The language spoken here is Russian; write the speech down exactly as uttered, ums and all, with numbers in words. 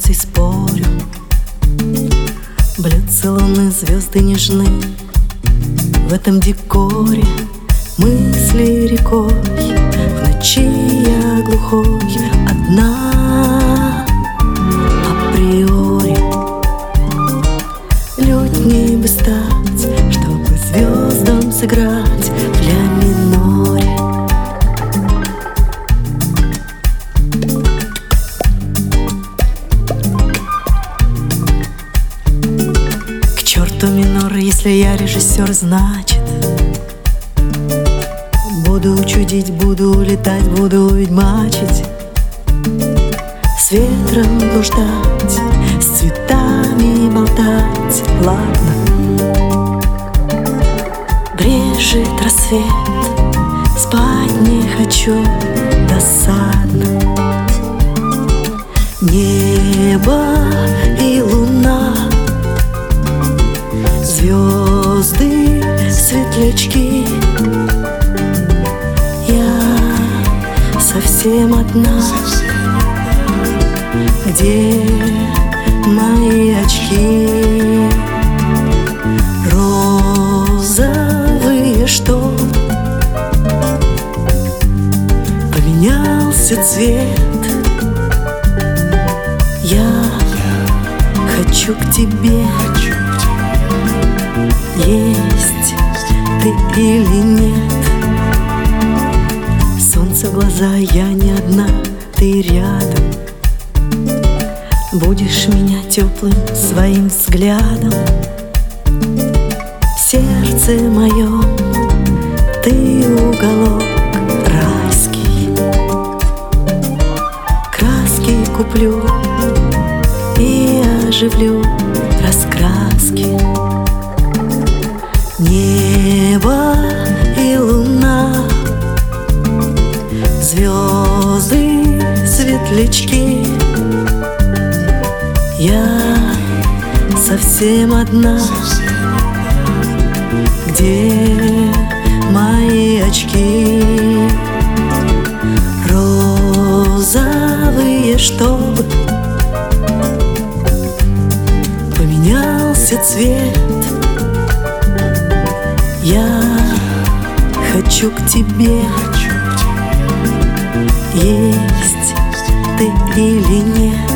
эмоций спорю. Блюдца луны, звезды нежны. В этом декоре мысли рекой. В ночи я глухой, одна априори. Людьми бы стать, чтобы звездам сыграть в ля миноре. К черту минор, если я режиссер, значит буду чудить, буду улетать, буду ведьмачить, с ветром блуждать, с цветами болтать. Ладно, брежет рассвет, спать не хочу, досадно. Небо и луна, звезды, светлячки. Я совсем одна. Где мои очки? Розовые, что поменялся цвет. Я хочу к тебе. Есть ты или нет? Солнце в глаза, я не одна, ты рядом. Будешь меня теплым своим взглядом. В сердце моем ты уголок райский. Краски куплю и оживлю раскраски. Небо и луна, звезды, светлячки. Я совсем одна. Где мои очки? Розовые, чтобы поменялся цвет. Я хочу к тебе. Есть ты или нет?